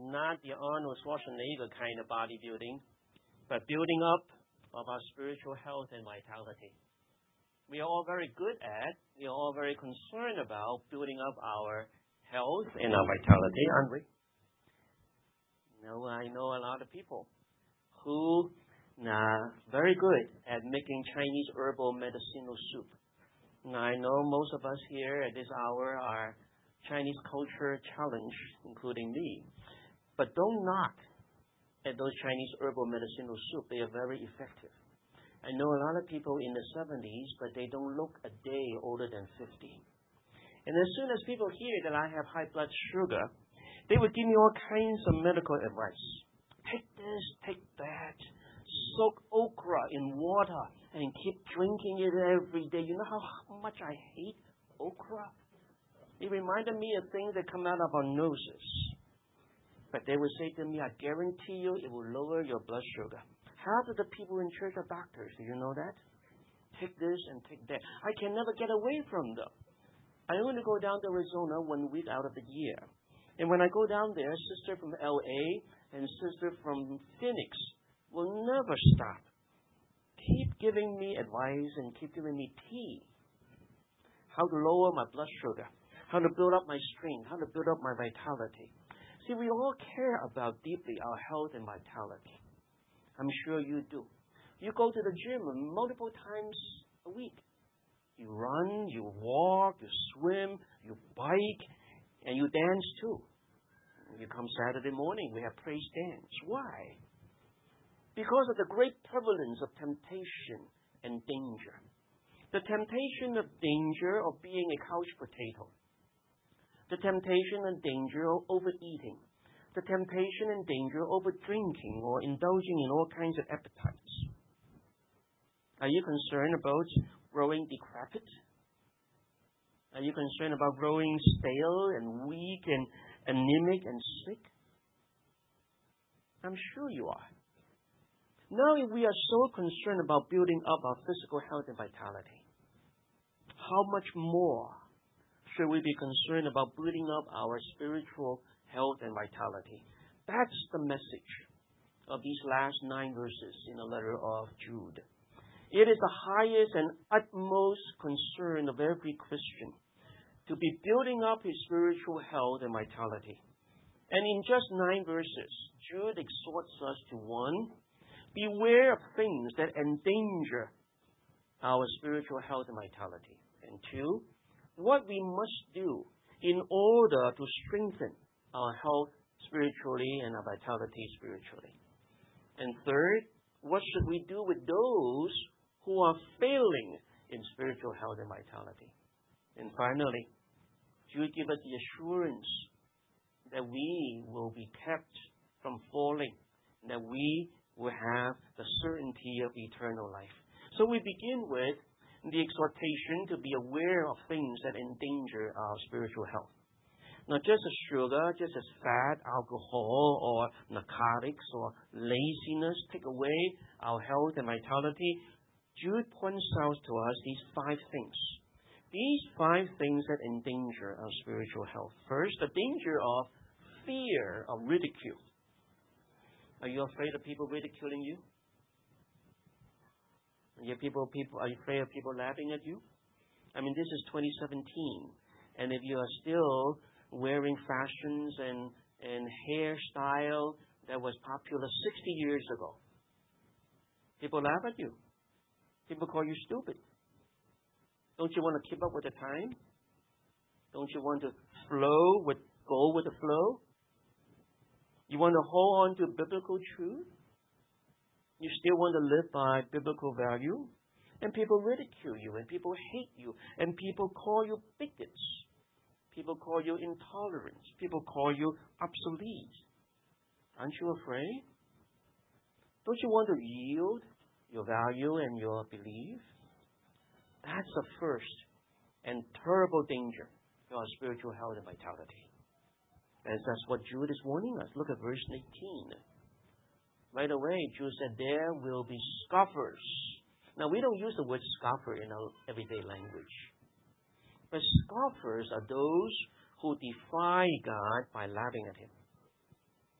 not the Arnold Schwarzenegger kind of bodybuilding, but building up of our spiritual health and vitality. We are all very good at, we are all very concerned about building up our health and our vitality, aren't we? I know a lot of people who are very good at making Chinese herbal medicinal soup. Now, I know most of us here at this hour are Chinese culture challenged, including me. But don't knock at those Chinese herbal medicinal soup. They are very effective. I know a lot of people in the 70s, but they don't look a day older than 50. And as soon as people hear that I have high blood sugar, they would give me all kinds of medical advice. Take this, take that. Soak okra in water and keep drinking it every day. You know how much I hate okra? It reminded me of things that come out of our noses. But they would say to me, I guarantee you it will lower your blood sugar. Half of the people in church are doctors. Do you know that? Take this and take that. I can never get away from them. I only go down to Arizona 1 week out of the year. And when I go down there, sister from LA and sister from Phoenix will never stop. Keep giving me advice and keep giving me tea. How to lower my blood sugar. How to build up my strength. How to build up my vitality. See, we all care about deeply our health and vitality. I'm sure you do. You go to the gym multiple times a week. You run, you walk, you swim, you bike, and you dance too. You come Saturday morning, we have praise dance. Why? Because of the great prevalence of temptation and danger. The temptation of danger of being a couch potato. The temptation and danger of overeating. The temptation and danger of over drinking or indulging in all kinds of appetites. Are you concerned about growing decrepit? Are you concerned about growing stale and weak and anemic and sick? I'm sure you are. Now, if we are so concerned about building up our physical health and vitality, how much more should we be concerned about building up our spiritual health and vitality? That's the message of these last 9 verses in the letter of Jude. It is the highest and utmost concern of every Christian to be building up his spiritual health and vitality. And in just 9 verses, Jude exhorts us to 1, beware of things that endanger our spiritual health and vitality. And 2, what we must do in order to strengthen our health spiritually and our vitality spiritually. And 3rd, what should we do with those who are failing in spiritual health and vitality? And finally, Jude gives us the assurance that we will be kept from falling, that we will have the certainty of eternal life. So we begin with the exhortation to be aware of things that endanger our spiritual health. Not just as sugar, just as fat, alcohol, or narcotics, or laziness take away our health and vitality. Jude points out to us these 5 things. These 5 things that endanger our spiritual health. First, the danger of fear of ridicule. Are you afraid of people ridiculing you? Are you afraid of people laughing at you? I mean, this is 2017. And if you are still wearing fashions and hairstyle that was popular 60 years ago, people laugh at you. People call you stupid. Don't you want to keep up with the time? Don't you want to go with the flow? You want to hold on to biblical truth? You still want to live by biblical value? And people ridicule you, and people hate you, and people call you bigots. People call you intolerant. People call you obsolete. Aren't you afraid? Don't you want to yield your value and your belief? That's the first and terrible danger to our spiritual health and vitality. And that's what Jude is warning us. Look at verse 18. Right away, Jude said, there will be scoffers. Now, we don't use the word scoffer in our everyday language. But scoffers are those who defy God by laughing at Him.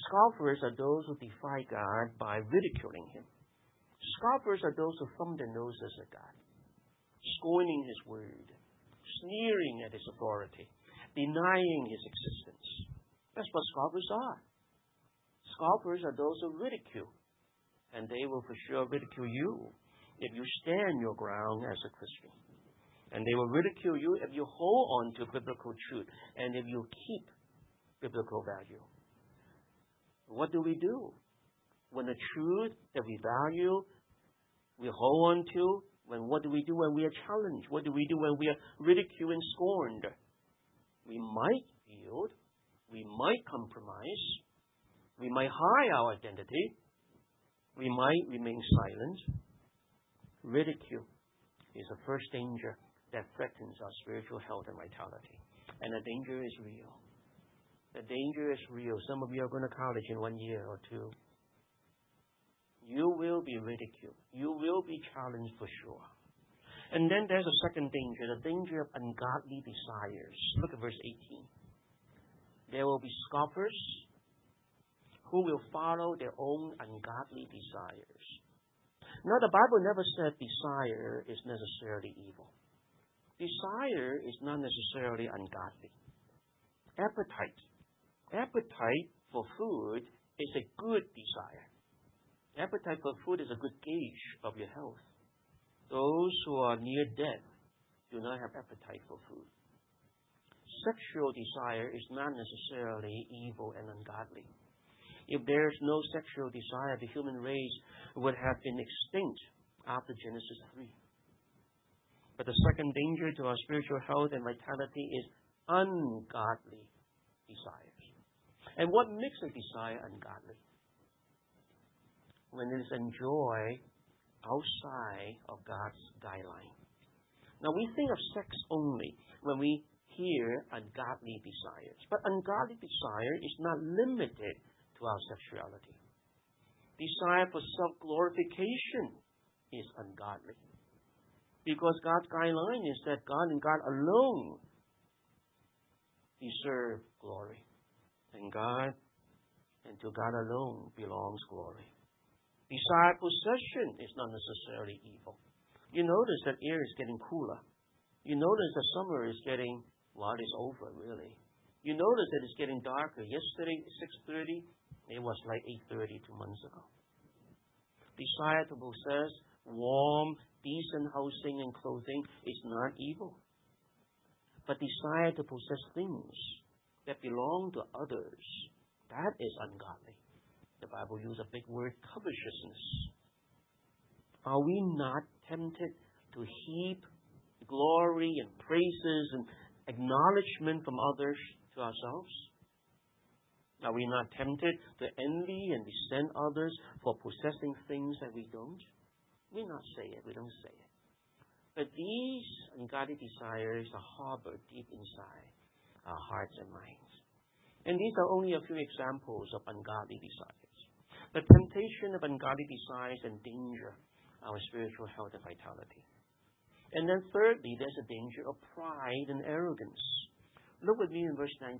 Scoffers are those who defy God by ridiculing Him. Scoffers are those who thumb their noses at God, scorning His word, sneering at His authority, denying His existence. That's what scoffers are. Scoffers are those who ridicule, and they will for sure ridicule you if you stand your ground as a Christian. And they will ridicule you if you hold on to biblical truth and if you keep biblical value. What do we do? When the truth that we value, we hold on to, what do we do when we are challenged? What do we do when we are ridiculed and scorned? We might yield. We might compromise. We might hide our identity. We might remain silent. Ridicule is the first danger that threatens our spiritual health and vitality. And the danger is real. The danger is real. Some of you are going to college in 1 year or 2. You will be ridiculed. You will be challenged for sure. And then there's a second danger, the danger of ungodly desires. Look at verse 18. There will be scoffers who will follow their own ungodly desires. Now, the Bible never said desire is necessarily evil. Desire is not necessarily ungodly. Appetite for food is a good desire. Appetite for food is a good gauge of your health. Those who are near death do not have appetite for food. Sexual desire is not necessarily evil and ungodly. If there is no sexual desire, the human race would have been extinct after Genesis 3. But the second danger to our spiritual health and vitality is ungodly desires. And what makes a desire ungodly? When it is enjoyed outside of God's guideline. Now, we think of sex only when we hear ungodly desires. But ungodly desire is not limited to our sexuality. Desire for self-glorification is ungodly. Because God's guideline is that God and God alone deserve glory. And to God alone belongs glory. Desire possession is not necessarily evil. You notice that air is getting cooler. You notice that summer is getting, it's over really. You notice that it's getting darker. Yesterday, 6:30, it was like 8:30 2 months ago. Desire to possess warm, decent housing and clothing is not evil. But desire to possess things that belong to others, that is ungodly. The Bible uses a big word, covetousness. Are we not tempted to heap glory and praises and acknowledgement from others to ourselves? Are we not tempted to envy and resent others for possessing things that we don't? We not say it. We don't say it. But these ungodly desires are harbored deep inside our hearts and minds. And these are only a few examples of ungodly desires. The temptation of ungodly desires endanger our spiritual health and vitality. And then thirdly, there's a danger of pride and arrogance. Look with me in verse 19.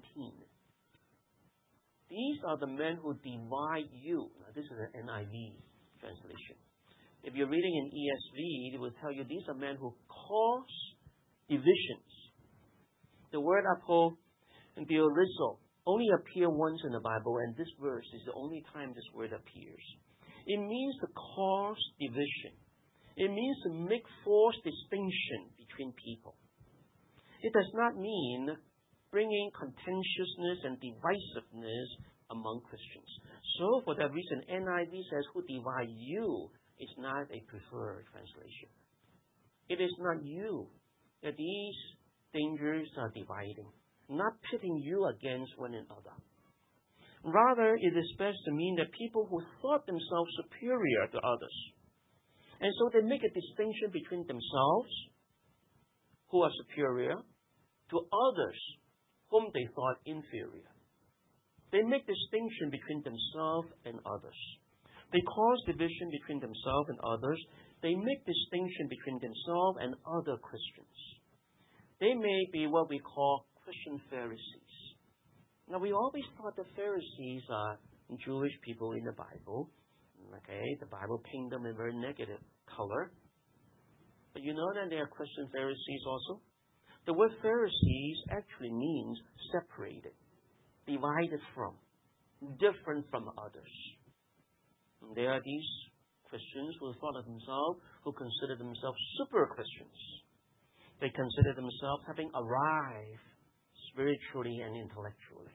These are the men who divide you. Now, this is an NIV translation. If you're reading in ESV, it will tell you these are men who cause divisions. The word apo and diolizo only appear once in the Bible, and this verse is the only time this word appears. It means to cause division. It means to make forced distinction between people. It does not mean bringing contentiousness and divisiveness among Christians. So, for that reason, NIV says, who divide you, is not a preferred translation. It is not you that these dangers are dividing, not pitting you against one another. Rather, it is best to mean that people who thought themselves superior to others. And so they make a distinction between themselves, who are superior, to others, whom they thought inferior. They make distinction between themselves and others. They cause division between themselves and others. They make distinction between themselves and other Christians. They may be what we call Christian Pharisees. Now, we always thought the Pharisees are Jewish people in the Bible. Okay, the Bible paints them in very negative color. But you know that they are Christian Pharisees also? The word Pharisees actually means separated, divided from, different from others. And there are these Christians who thought of themselves, who consider themselves super Christians. They consider themselves having arrived spiritually and intellectually.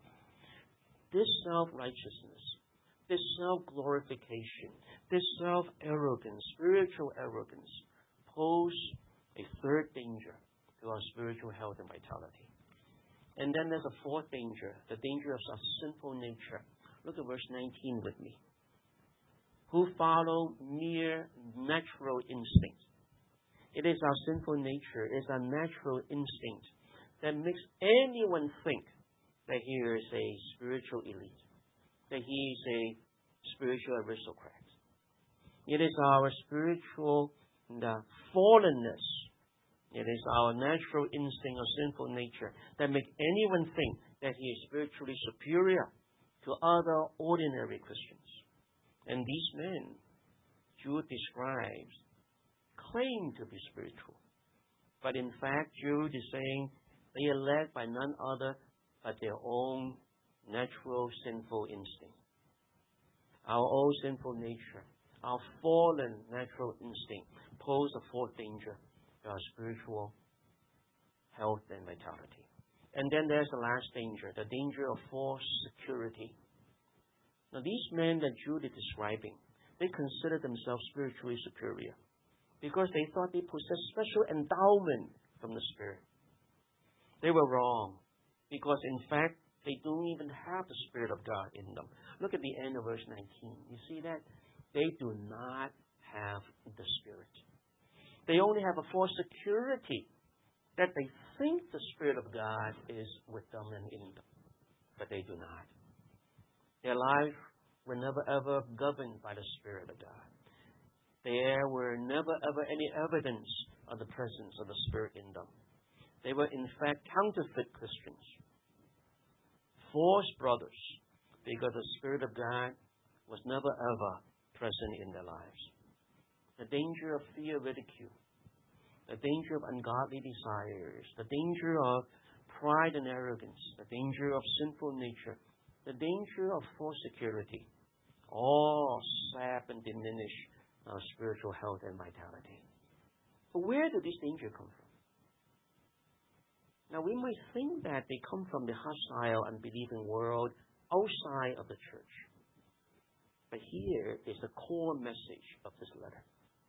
This self-righteousness, this self-glorification, this self-arrogance, spiritual arrogance, pose a third danger to our spiritual health and vitality. And then there's a fourth danger, the danger of our sinful nature. Look at verse 19 with me. Who follow mere natural instinct. It is our sinful nature, it is our natural instinct that makes anyone think that he is a spiritual elite, that he is a spiritual aristocrat. It is our spiritual fallenness. It is our natural instinct or sinful nature that makes anyone think that he is spiritually superior to other ordinary Christians. And these men, Jude describes, claim to be spiritual. But in fact, Jude is saying they are led by none other but their own natural sinful instinct. Our own sinful nature, our fallen natural instinct pose a fourth danger to our spiritual health and vitality. And then there's the last danger, the danger of false security. Now these men that Jude is describing, they consider themselves spiritually superior because they thought they possessed special endowment from the Spirit. They were wrong because in fact they don't even have the Spirit of God in them. Look at the end of verse 19. You see that? They do not have the Spirit. They only have a false security that they think the Spirit of God is with them and in them. But they do not. Their life were never ever governed by the Spirit of God. There were never ever any evidence of the presence of the Spirit in them. They were in fact counterfeit Christians, false brothers, because the Spirit of God was never ever present in their lives. The danger of fear, ridicule, the danger of ungodly desires, the danger of pride and arrogance, the danger of sinful nature, the danger of false security, all sap and diminish our spiritual health and vitality. But where do these dangers come from? Now, we might think that they come from the hostile, unbelieving world outside of the church. But here is the core message of this letter.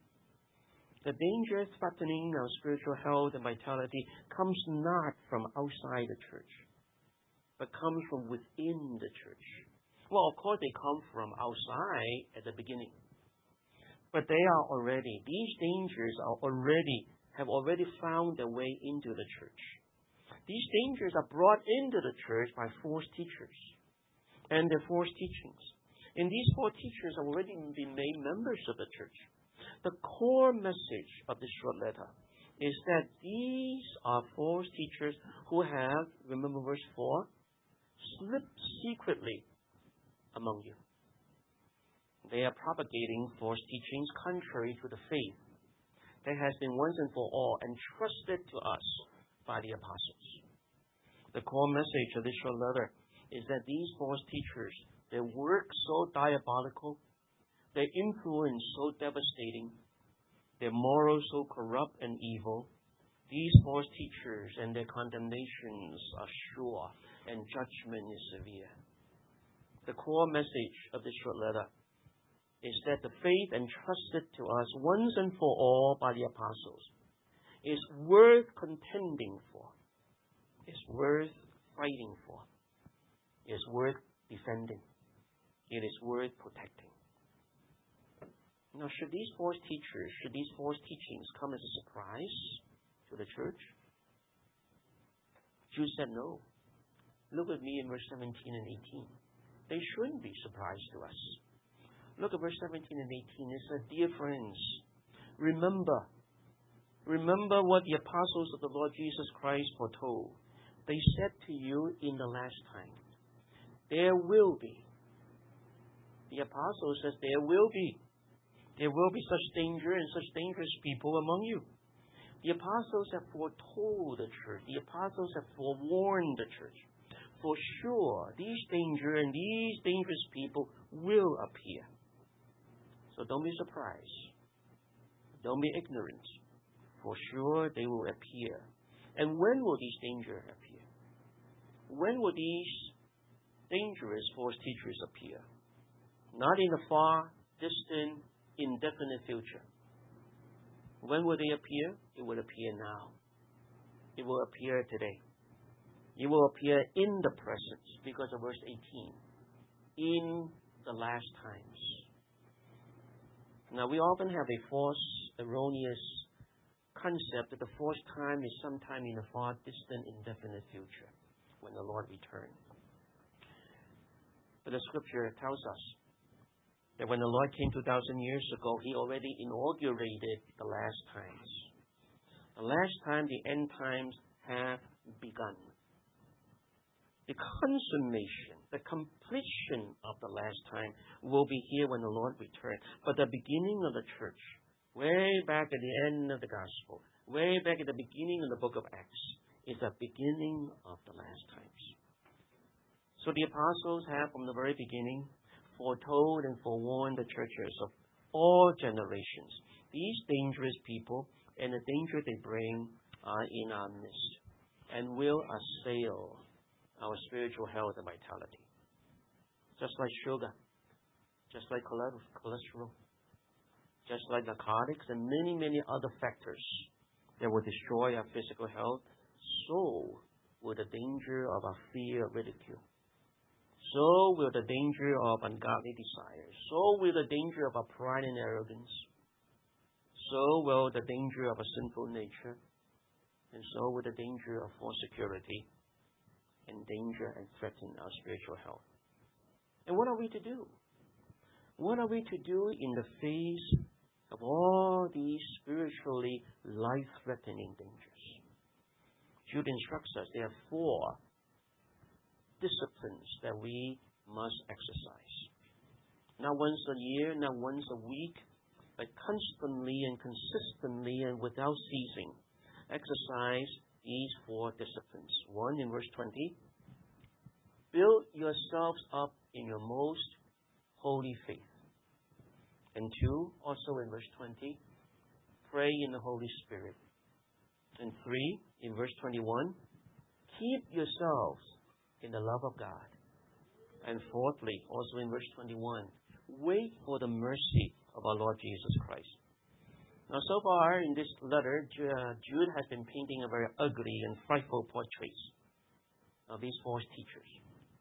The danger threatening our spiritual health and vitality comes not from outside the church, but comes from within the church. Well, of course, they come from outside at the beginning. But these dangers have already found their way into the church. These dangers are brought into the church by false teachers and their false teachings. And these false teachers have already been made members of the church. The core message of this short letter is that these are false teachers who have, remember verse 4, slipped secretly among you. They are propagating false teachings contrary to the faith that has been once and for all entrusted to us by the apostles. The core message of this short letter is that these false teachers, their work so diabolical, their influence so devastating, their morals so corrupt and evil, these false teachers and their condemnations are sure and judgment is severe. The core message of this short letter is that the faith entrusted to us once and for all by the apostles is worth contending for, is worth fighting for, is worth defending, it is worth protecting. Now, should these false teachings come as a surprise to the church? Jude said no. Look at me in verse 17 and 18. They shouldn't be surprised to us. Look at verse 17 and 18. It says, dear friends, remember what the apostles of the Lord Jesus Christ foretold. They said to you in the last time, there will be The apostle says there will be such danger and such dangerous people among you. The apostles have foretold the church. The apostles have forewarned the church. For sure, these dangerous people will appear. So don't be surprised. Don't be ignorant. For sure, they will appear. And when will these dangers appear? When will these dangerous false teachers appear? Not in the far, distant, indefinite future. When will they appear? It will appear now. It will appear today. It will appear in the present, because of verse 18. In the last times. Now, we often have a false, erroneous concept that the fourth time is sometime in the far distant, indefinite future, when the Lord returns. But the Scripture tells us that when the Lord came 2,000 years ago, He already inaugurated the last times. The last time, the end times have begun. The consummation, the completion of the last time will be here when the Lord returns. But the beginning of the church, way back at the end of the gospel, way back at the beginning of the book of Acts, is the beginning of the last times. So the apostles have, from the very beginning, foretold and forewarned the churches of all generations. These dangerous people and the danger they bring are in our midst and will assail our spiritual health and vitality. Just like sugar, just like cholesterol, just like narcotics and many, many other factors that will destroy our physical health, so will the danger of our fear of ridicule. So will the danger of ungodly desires. So will the danger of our pride and arrogance. So will the danger of a sinful nature. And so will the danger of false security and danger and threaten our spiritual health. And what are we to do? What are we to do in the face of all these spiritually life-threatening dangers? Jude instructs us there are 4 disciplines that we must exercise. Not once a year, not once a week, but constantly and consistently and without ceasing. Exercise these 4 disciplines. 1, in verse 20, build yourselves up in your most holy faith. And 2, also in verse 20, pray in the Holy Spirit. And 3, in verse 21, keep yourselves in the love of God. And 4thly, also in verse 21, wait for the mercy of our Lord Jesus Christ. Now, so far in this letter, Jude has been painting a very ugly and frightful portrait of these false teachers.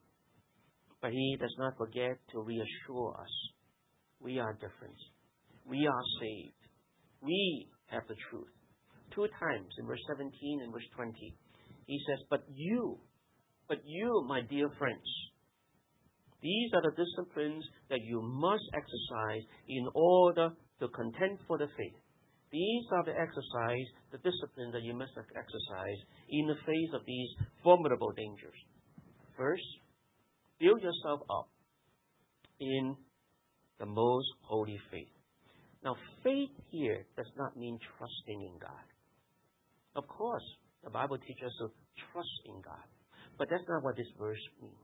But he does not forget to reassure us. We are different. We are saved. We have the truth. 2 times in verse 17 and verse 20, he says, But you, my dear friends, these are the disciplines that you must exercise in order to contend for the faith. These are the disciplines that you must exercise in the face of these formidable dangers. First, build yourself up in the most holy faith. Now, faith here does not mean trusting in God. Of course, the Bible teaches us to trust in God. But that's not what this verse means.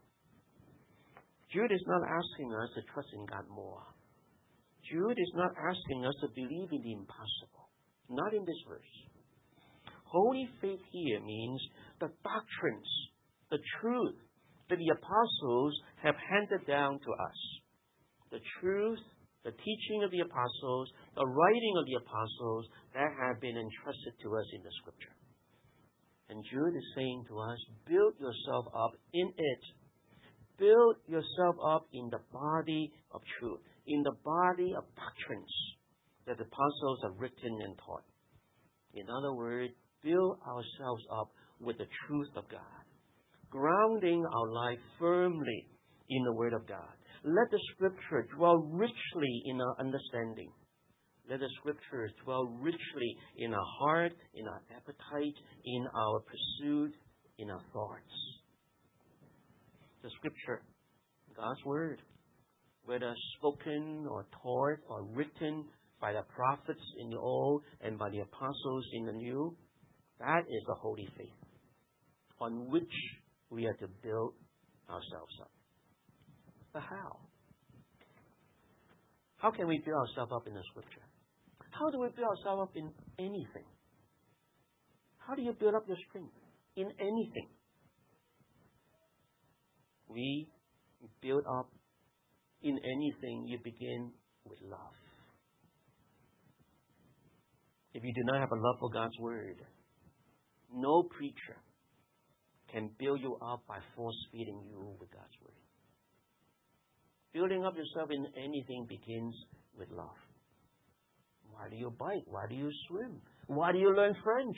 Jude is not asking us to trust in God more. Jude is not asking us to believe in the impossible. Not in this verse. Holy faith here means the doctrines, the truth that the apostles have handed down to us. The truth, the teaching of the apostles, the writing of the apostles that have been entrusted to us in the Scripture. And Jude is saying to us, build yourself up in it. Build yourself up in the body of truth, in the body of doctrines that the apostles have written and taught. In other words, build ourselves up with the truth of God, grounding our life firmly in the Word of God. Let the Scripture dwell richly in our understanding. Let the Scriptures dwell richly in our heart, in our appetite, in our pursuit, in our thoughts. The Scripture, God's Word, whether spoken or taught or written by the prophets in the Old and by the apostles in the New. That is the holy faith on which we are to build ourselves up. But how? How can we build ourselves up in the Scripture? How do we build ourselves up in anything? How do you build up your strength in anything? We build up in anything, you begin with love. If you do not have a love for God's Word, no preacher can build you up by force-feeding you with God's Word. Building up yourself in anything begins with love. Why do you bike? Why do you swim? Why do you learn French?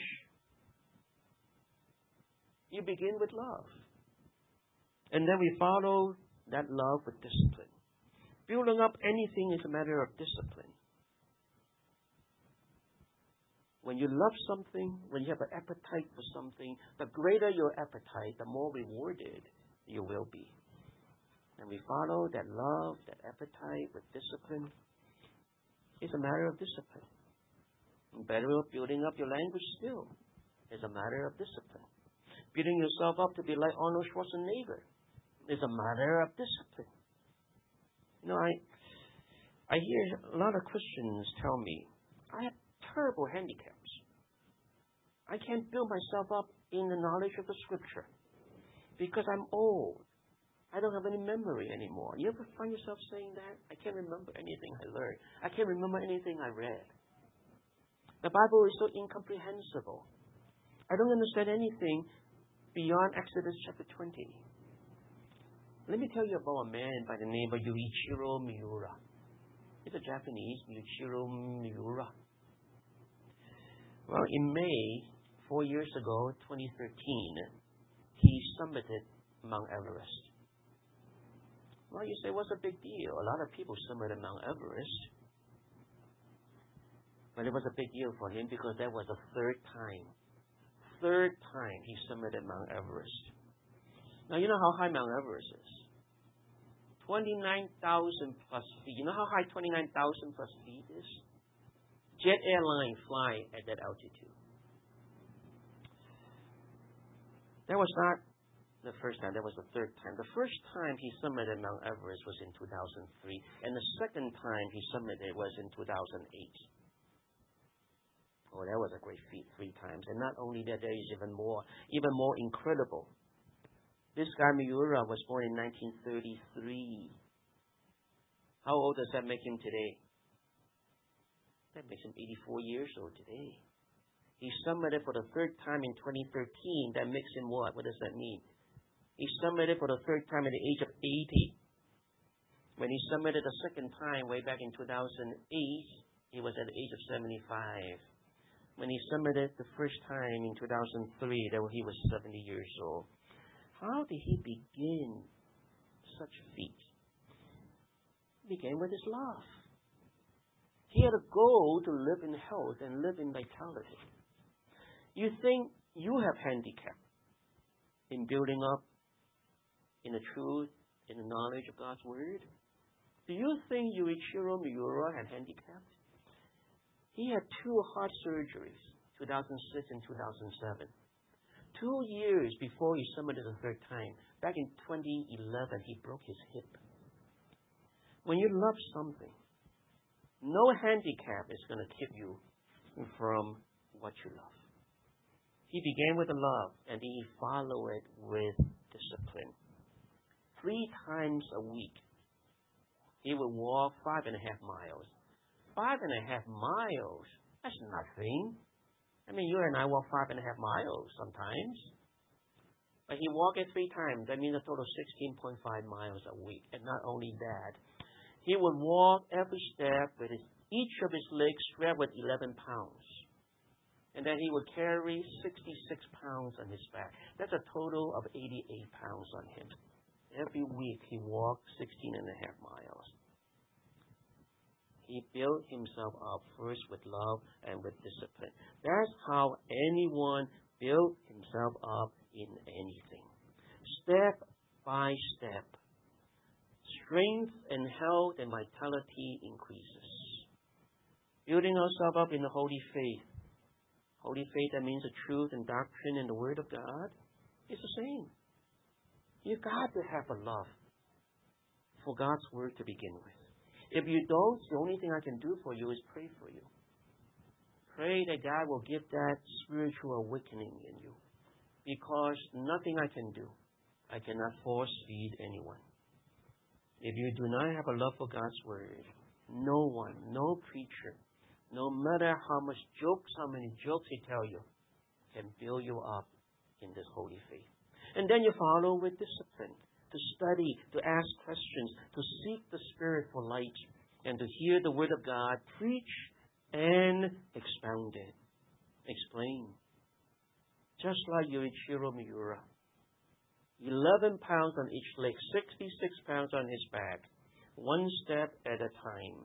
You begin with love. And then we follow that love with discipline. Building up anything is a matter of discipline. When you love something, when you have an appetite for something, the greater your appetite, the more rewarded you will be. And we follow that love, that appetite with discipline. It's a matter of discipline. Better building up your language skill is a matter of discipline. Building yourself up to be like Arnold Schwarzenegger is a matter of discipline. You know, I hear a lot of Christians tell me, I have terrible handicaps. I can't build myself up in the knowledge of the Scripture because I'm old. I don't have any memory anymore. You ever find yourself saying that? I can't remember anything I learned. I can't remember anything I read. The Bible is so incomprehensible. I don't understand anything beyond Exodus chapter 20. Let me tell you about a man by the name of Yuichiro Miura. He's a Japanese, Yuichiro Miura. Well, in May, 4 years ago, 2013, he summited Mount Everest. Well, you say, what's the big deal? A lot of people summited Mount Everest. But it was a big deal for him because that was the third time he summited Mount Everest. Now, you know how high Mount Everest is? 29,000 plus feet. You know how high 29,000 plus feet is? Jet airline fly at that altitude. That was not the first time. That was the third time. The first time he summited Mount Everest was in 2003. And the second time he summited was in 2008. Oh, that was a great feat 3 times. And not only that, there is even more incredible. This guy Miura was born in 1933. How old does that make him today? That makes him 84 years old today. He summited for the third time in 2013. That makes him what? What does that mean? He summited for the third time at the age of 80. When he summited the second time way back in 2008, he was at the age of 75. When he summited the first time in 2003, he was 70 years old. How did he begin such a feat? He began with his love. He had a goal to live in health and live in vitality. You think you have handicap in building up in the truth, in the knowledge of God's Word? Do you think Yuichiro Miura had handicap? He had 2 heart surgeries, 2006 and 2007. 2 years before he summited the third time, back in 2011, he broke his hip. When you love something, no handicap is going to keep you from what you love. He began with love, and he followed it with discipline. 3 times a week, he would walk 5.5 miles. 5.5 miles? That's nothing. I mean, you and I walk 5.5 miles sometimes. But he walked it 3 times. That means a total of 16.5 miles a week. And not only that, he would walk every step with each of his legs strapped with 11 pounds. And then he would carry 66 pounds on his back. That's a total of 88 pounds on him. Every week he walked 16.5 miles. He built himself up first with love and with discipline. That's how anyone built himself up in anything. Step by step. strength and health and vitality increases. Building ourselves up in the holy faith. Holy faith, that means the truth and doctrine and the Word of God, is the same. You've got to have a love for God's Word to begin with. If you don't, the only thing I can do for you is pray for you. Pray that God will give that spiritual awakening in you. Because nothing I can do. I cannot force feed anyone. If you do not have a love for God's Word, no one, no preacher, no matter how many jokes he tell you, can build you up in this holy faith. And then you follow with discipline, to study, to ask questions, to seek the Spirit for light, and to hear the Word of God preached and expounded, explained. Just like Yuichiro Miura. 11 pounds on each leg, 66 pounds on his back, one step at a time.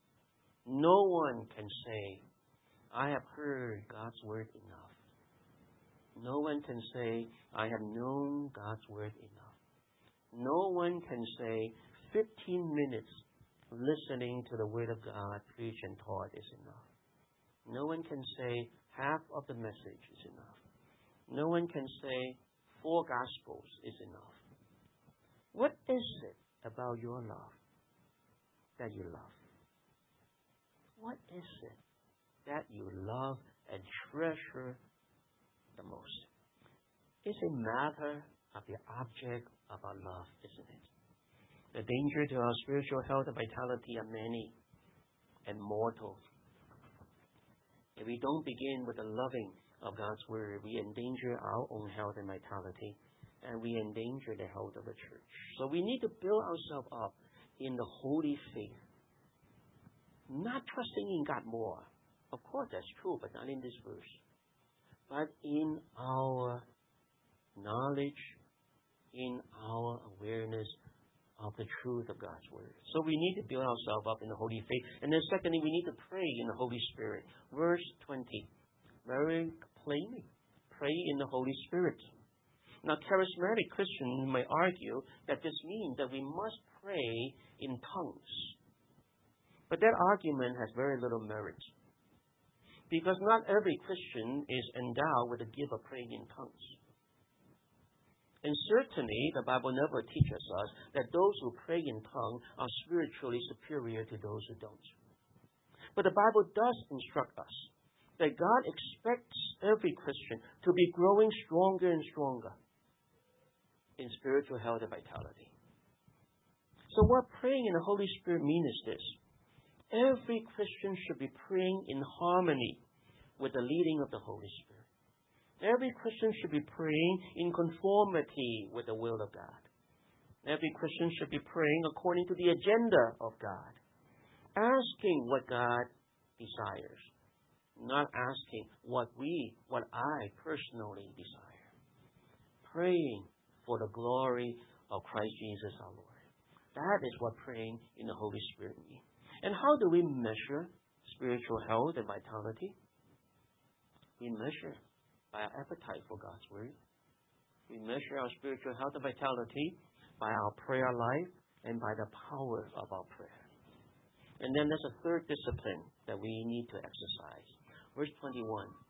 No one can say, I have heard God's Word enough. No one can say, I have known God's Word enough. No one can say, 15 minutes listening to the Word of God preached and taught is enough. No one can say, half of the message is enough. No one can say, 4 Gospels is enough. What is it about your love that you love? What is it that you love and treasure the most? It's a matter of the object of our love, isn't it? The danger to our spiritual health and vitality are many and mortal. If we don't begin with the loving of God's Word, we endanger our own health and vitality, and we endanger the health of the church. So we need to build ourselves up in the holy faith, not trusting in God more. Of course, that's true, but not in this verse. But in our knowledge, in our awareness of the truth of God's Word. So we need to build ourselves up in the holy faith. And then secondly, we need to pray in the Holy Spirit. Verse 20. Very plainly, pray in the Holy Spirit. Now, charismatic Christians may argue that this means that we must pray in tongues. But that argument has very little merit. Because not every Christian is endowed with the gift of praying in tongues. And certainly, the Bible never teaches us that those who pray in tongues are spiritually superior to those who don't. But the Bible does instruct us that God expects every Christian to be growing stronger and stronger in spiritual health and vitality. So what praying in the Holy Spirit means is this. Every Christian should be praying in harmony with the leading of the Holy Spirit. Every Christian should be praying in conformity with the will of God. Every Christian should be praying according to the agenda of God, asking what God desires, not asking what I personally desire. Praying for the glory of Christ Jesus our Lord. That is what praying in the Holy Spirit means. And how do we measure spiritual health and vitality? We measure by our appetite for God's Word. We measure our spiritual health and vitality by our prayer life and by the power of our prayer. And then there's a third discipline that we need to exercise. Verse 21.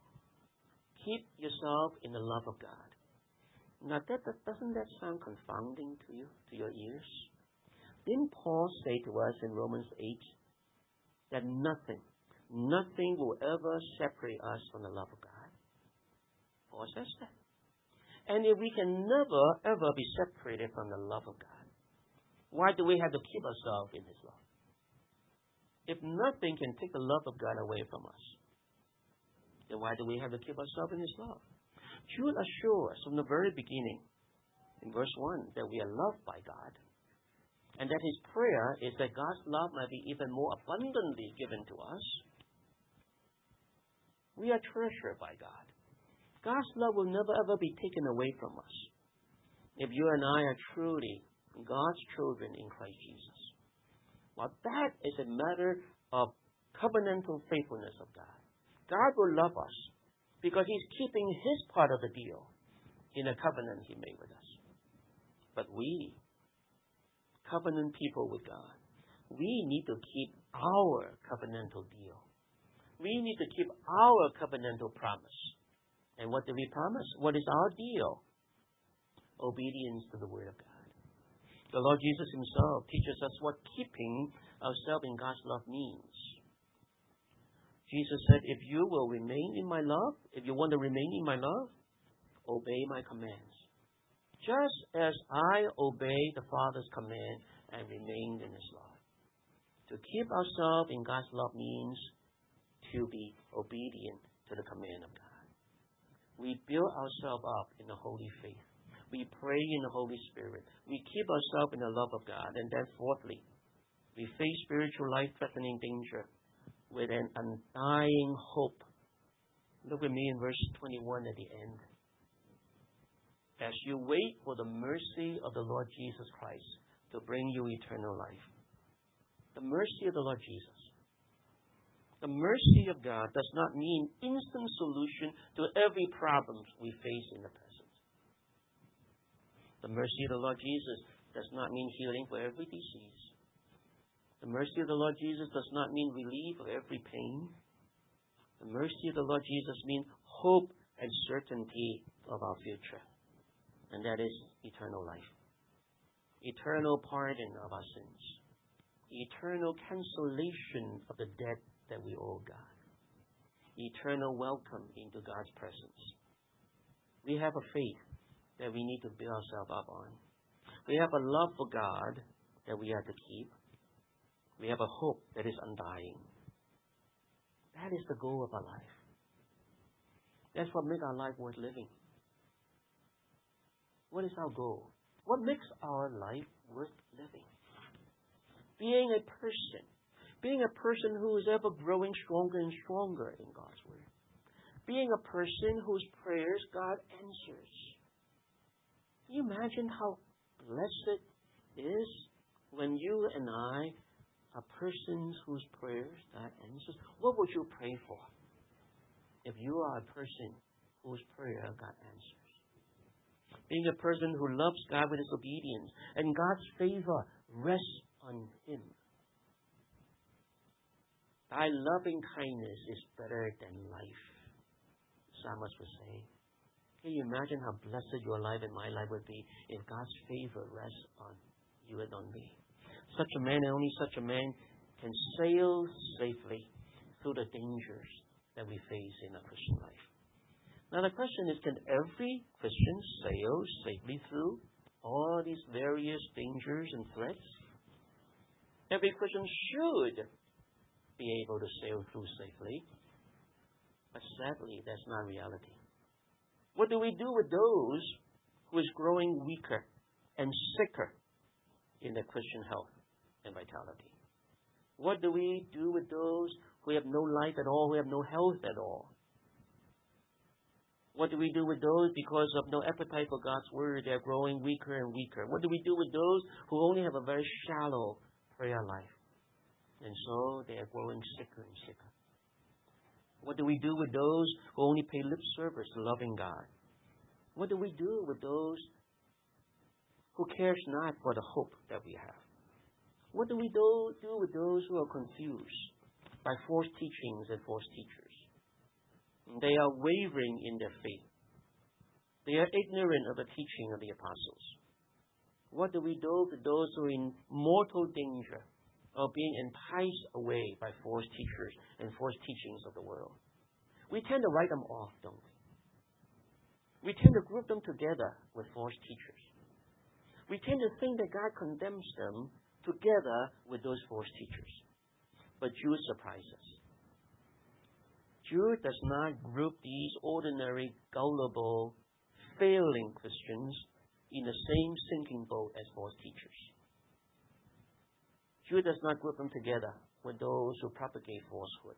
Keep yourself in the love of God. Now, doesn't that sound confounding to you, to your ears? Didn't Paul say to us in Romans 8 that nothing will ever separate us from the love of God? Paul says that. And if we can never, ever be separated from the love of God, why do we have to keep ourselves in His love? If nothing can take the love of God away from us, then why do we have to keep ourselves in His love? Jude assures us from the very beginning, in verse 1, that we are loved by God, and that his prayer is that God's love might be even more abundantly given to us. We are treasured by God. God's love will never ever be taken away from us if you and I are truly God's children in Christ Jesus. Well, that is a matter of covenantal faithfulness of God. God will love us because he's keeping his part of the deal in a covenant he made with us. But we, covenant people with God, we need to keep our covenantal deal. We need to keep our covenantal promise. And what do we promise? What is our deal? Obedience to the Word of God. The Lord Jesus Himself teaches us what keeping ourselves in God's love means. Jesus said, if you will remain in my love, if you want to remain in my love, obey my commands. Just as I obey the Father's command and remain in His love. To keep ourselves in God's love means to be obedient to the command of God. We build ourselves up in the holy faith. We pray in the Holy Spirit. We keep ourselves in the love of God. And then fourthly, we face spiritual life-threatening danger with an undying hope. Look with me in verse 21 at the end. As you wait for the mercy of the Lord Jesus Christ to bring you eternal life. The mercy of the Lord Jesus. The mercy of God does not mean instant solution to every problem we face in the present. The mercy of the Lord Jesus does not mean healing for every disease. The mercy of the Lord Jesus does not mean relief of every pain. The mercy of the Lord Jesus means hope and certainty of our future. And that is eternal life. Eternal pardon of our sins. Eternal cancellation of the debt that we owe God. Eternal welcome into God's presence. We have a faith that we need to build ourselves up on. We have a love for God that we have to keep. We have a hope that is undying. That is the goal of our life. That's what makes our life worth living. What is our goal? What makes our life worth living? Being a person who is ever growing stronger and stronger in God's Word. Being a person whose prayers God answers. Can you imagine how blessed it is when you and I are persons whose prayers God answers? What would you pray for if you are a person whose prayer God answers? Being a person who loves God with his obedience and God's favor rests on him. Thy loving kindness is better than life, psalmist would say. Can you imagine how blessed your life and my life would be if God's favor rests on you and on me? Such a man and only such a man can sail safely through the dangers that we face in our Christian life. Now the question is, can every Christian sail safely through all these various dangers and threats? Every Christian should be able to sail through safely. But sadly, that's not reality. What do we do with those who is growing weaker and sicker in their Christian health and vitality? What do we do with those who have no life at all, who have no health at all? What do we do with those because of no appetite for God's Word? They are growing weaker and weaker. What do we do with those who only have a very shallow prayer life? And so they are growing sicker and sicker. What do we do with those who only pay lip service to loving God? What do we do with those who cares not for the hope that we have? What do we do with those who are confused by false teachings and false teachers? They are wavering in their faith. They are ignorant of the teaching of the apostles. What do we do with those who are in mortal danger of being enticed away by false teachers and false teachings of the world? We tend to write them off, don't we? We tend to group them together with false teachers. We tend to think that God condemns them together with those false teachers. But Jude surprises us. Jude does not group these ordinary, gullible, failing Christians in the same sinking boat as false teachers. Jude does not group them together with those who propagate falsehood.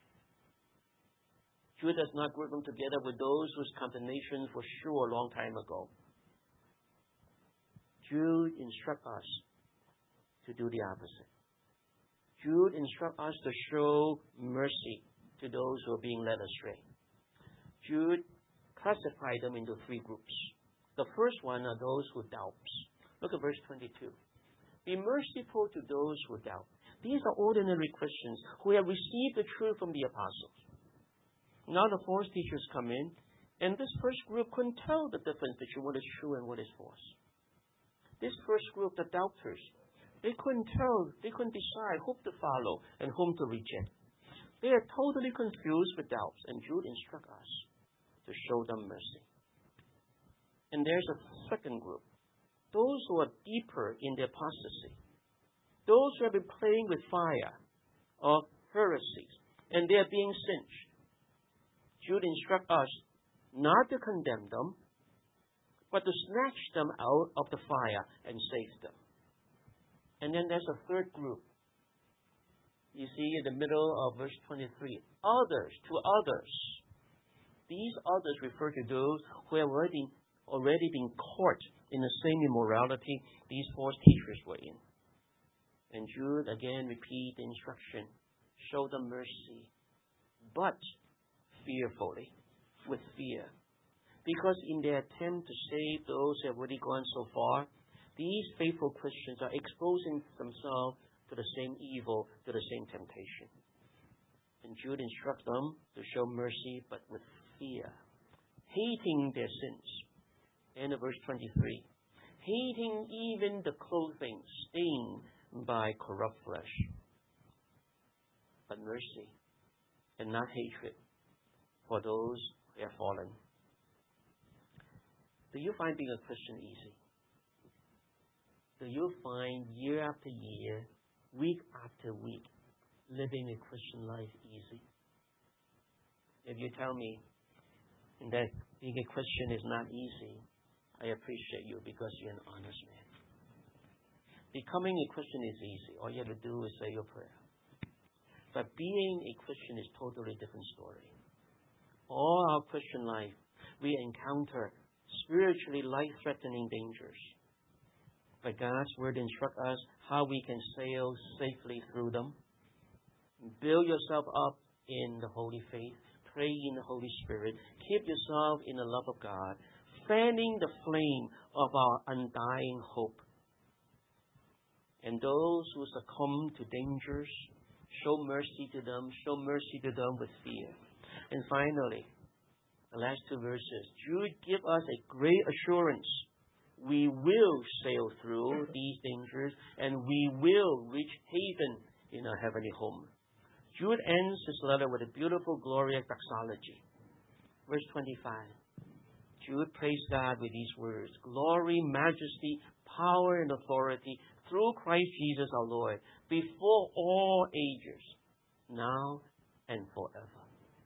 Jude does not group them together with those whose condemnation was sure a long time ago. Jude instructs us to do the opposite. Jude instructs us to show mercy to those who are being led astray. Jude classified them into three groups. The first one are those who doubt. Look at verse 22. Be merciful to those who doubt. These are ordinary Christians who have received the truth from the apostles. Now the false teachers come in, and this first group couldn't tell the difference between what is true and what is false. This first group, the doubters, they couldn't tell, they couldn't decide whom to follow and whom to reject. They are totally confused with doubts, and Jude instructs us to show them mercy. And there's a second group, those who are deeper in their apostasy, those who have been playing with fire of heresies, and they are being singed. Jude instructs us not to condemn them, but to snatch them out of the fire and save them. And then there's a third group. You see in the middle of verse 23, others, to others. These others refer to those who have already been caught in the same immorality these false teachers were in. And Jude again repeats the instruction, show them mercy, but fearfully, with fear. Because in their attempt to save those who have already gone so far, these faithful Christians are exposing themselves to the same evil, to the same temptation. And Jude instructs them to show mercy, but with fear, hating their sins. End of verse 23. Hating even the clothing stained by corrupt flesh. But mercy and not hatred for those who have fallen. Do you find being a Christian easy? Do you find year after year, week after week, living a Christian life easy? If you tell me that being a Christian is not easy, I appreciate you because you're an honest man. Becoming a Christian is easy. All you have to do is say your prayer. But being a Christian is a totally different story. All our Christian life, we encounter spiritually life-threatening dangers. But God's Word instructs us how we can sail safely through them. Build yourself up in the holy faith. Pray in the Holy Spirit. Keep yourself in the love of God, fanning the flame of our undying hope. And those who succumb to dangers, show mercy to them. Show mercy to them with fear. And finally, the last two verses, Jude gives us a great assurance. We will sail through these dangers and we will reach haven in our heavenly home. Jude ends his letter with a beautiful, glorious doxology. Verse 25. Jude praised God with these words, glory, majesty, power, and authority through Christ Jesus our Lord, before all ages, now and forever.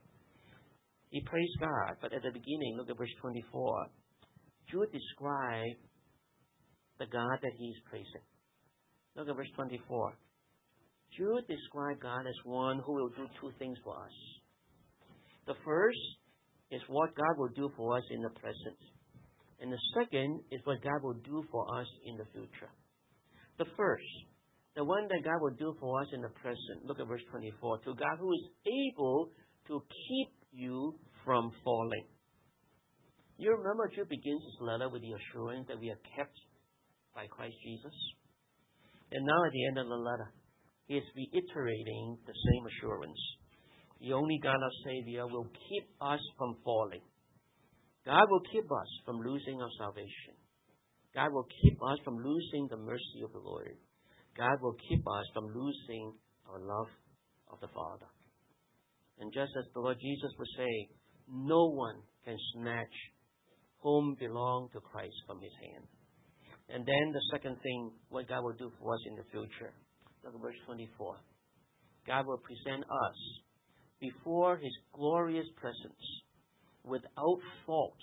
He praised God, but at the beginning, look at verse 24. Jude described the God that he is praising. Look at verse 24. Jude described God as one who will do two things for us. The first is what God will do for us in the present. And the second is what God will do for us in the future. The first, the one that God will do for us in the present. Look at verse 24. To God who is able to keep you from falling. You remember Jude begins his letter with the assurance that we are kept by Christ Jesus. And now at the end of the letter, he is reiterating the same assurance. The only God our Savior will keep us from falling. God will keep us from losing our salvation. God will keep us from losing the mercy of the Lord. God will keep us from losing our love of the Father. And just as the Lord Jesus would say, no one can snatch whom belong to Christ from his hand. And then the second thing, what God will do for us in the future. Look at verse 24. God will present us before his glorious presence without fault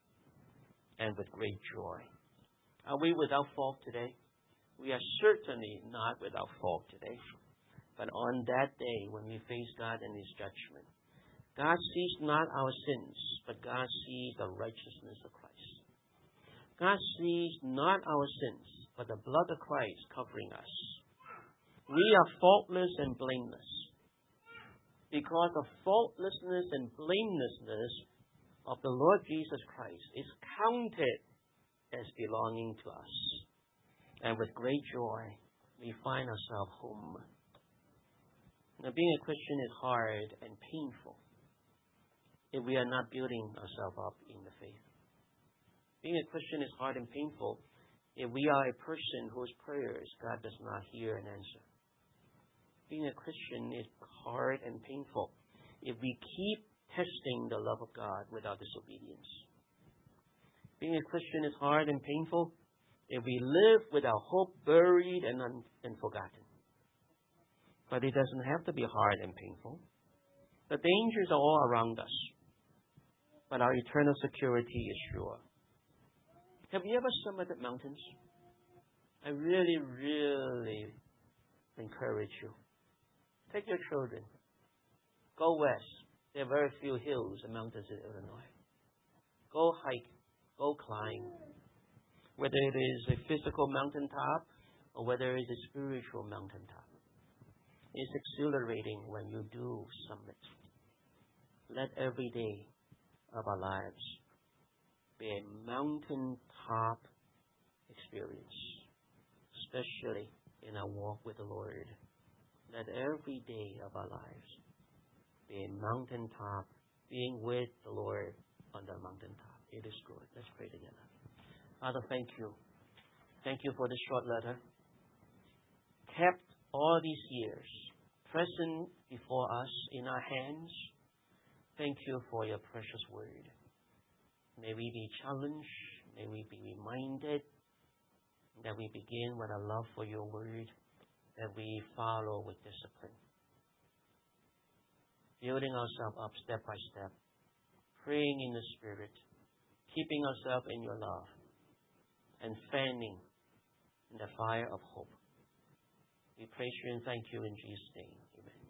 and with great joy. Are we without fault today? We are certainly not without fault today. But on that day when we face God and his judgment, God sees not our sins, but God sees the righteousness of Christ. God sees not our sins, but the blood of Christ covering us. We are faultless and blameless. Because the faultlessness and blamelessness of the Lord Jesus Christ is counted as belonging to us. And with great joy, we find ourselves home. Now, being a Christian is hard and painful if we are not building ourselves up in the faith. Being a Christian is hard and painful if we are a person whose prayers God does not hear and answer. Being a Christian is hard and painful if we keep testing the love of God with our disobedience. Being a Christian is hard and painful if we live with our hope buried and forgotten. But it doesn't have to be hard and painful. The dangers are all around us, but our eternal security is sure. Have you ever summited mountains? I really, really encourage you. Take your children. Go west. There are very few hills and mountains in Illinois. Go hike. Go climb. Whether it is a physical mountaintop or whether it is a spiritual mountaintop. It's exhilarating when you do summit. Let every day of our lives be a mountaintop experience, especially in our walk with the Lord. Let every day of our lives be a mountaintop, being with the Lord on the mountaintop. It is good. Let's pray together. Father, thank you. Thank you for this short letter. Kept all these years present before us in our hands. Thank you for your precious word. May we be challenged. May we be reminded that we begin with a love for your word, that we follow with discipline. Building ourselves up step by step, praying in the Spirit, keeping ourselves in your love, and fanning in the fire of hope. We praise you and thank you in Jesus' name. Amen.